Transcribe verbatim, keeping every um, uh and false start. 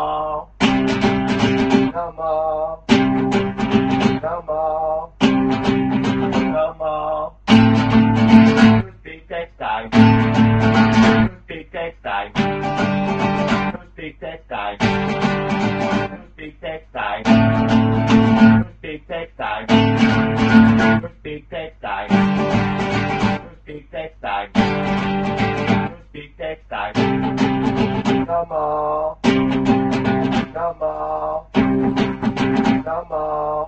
more. No more. No more. No more. Speak next time. Speak next time. Speak next time. Speak next time. Speak next time. Speak next time. Speak next time. Speak next time. No more. No more. No more.